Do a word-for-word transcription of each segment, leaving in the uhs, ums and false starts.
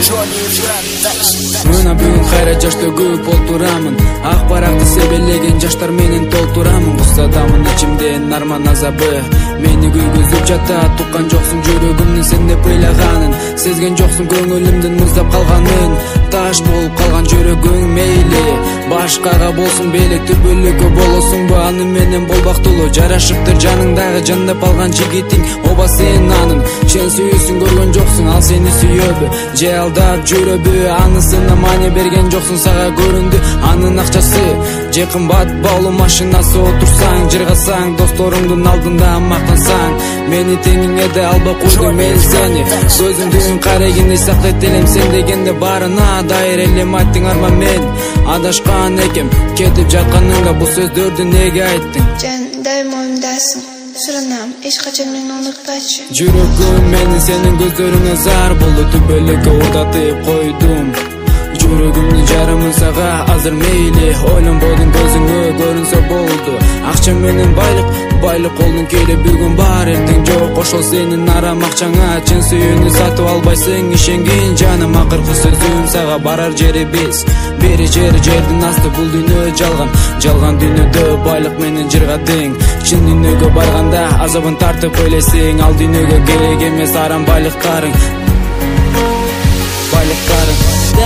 Мына бүгүн кайра жашта көп олтурамын, ак баракты себелеген жаштар менен толтурамын. Кусадамын ичимден арман азабы, мени күйгүзүп жатат. Туккан жоксуң жүрөгүмдүн сен деп ыйлаганын, сезген жоксуң көңүлүмдүн муздап калганын. Таш болуп калган жүрөгүң мейли башкага болсун белек, түбөлүккө болосуңбу аны менен болбактуулу. Жарашыптыр жаныңдагы жандап алган жигитиң, оба сен анын чен сүйүүсүн көргөн жоксуң, ал сени сүйөбү же алдап жүрөбү? Анысына маани берген жоксуң, сага көрүндү анын акчасы же кымбат баалуу машинасы. Отурсаң, жыргасаң, досторуңдун алдында мактансаң, мени теңиңе да алба койдуң мен сени. Көзүңдүн карегине сактайт элем сен дегенде баарына дайыр элем айттың арман мен. Адашкан экем кетип жатканыңда бул сөздөрдү неге айттың? Жан дайым оюмдасың, суранам, эч качан мени унутпачы. Жүрөгүм менин сенин көздөрүңө зар болду, түбөлүккө удатып койдум. Жүрөгүмдүн жарымын сага азыр мейли, ойлонбодум көзүңө көрүнсө болду. Акча менен байлык, байлык колдун келип бүгүн бар эртең жок. Ошол сенин арам акчаңа чын сүйүүнү сатып албайсың, ишенгин жаным. Акыркы сөзүм сага барар жери биз, бери жери жердин асты. Бул дүйнө жалган, жалган дүйнөдө байлык менен жырга тең. Чын дүйнөгө барганда азабын тартып ойлойсуң, ал дүйнөгө керек эмес арам байлыктарың, байлыктарың.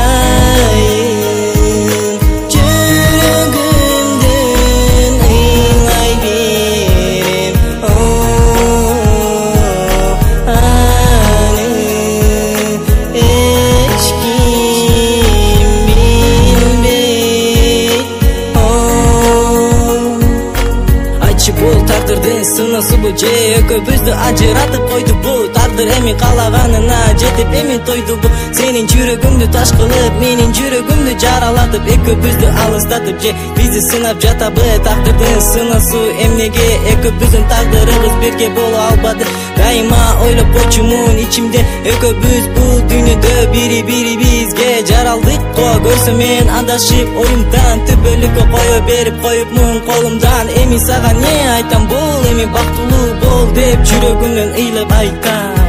Бул тагдырдын сынасы бу же экөөбүздү ажыратып койду бу тагдыр. Эми каалаганына жетип эми тойду бу. Сенин жүрөгүңдү таш кылып, менин жүрөгүмдү жаралатып, экөөбүздү алыстатып же бизди сынап жатабы? Тагдырдын сынасы эмнеге экөөбүздүн тагдырыбыз бирге боло албады? Дайыма ойлоп койчумун ичимде, экөөбүз бул дүйнөдө бири бирибизге жаралдык го. Көрсөм мен адашып оюмдан, түбөлүккө кое берип коюпмун колумдан. Эми сага не айтам, бул эми бактылуу бол деп жүрөгүмдөн ыйлап айтам.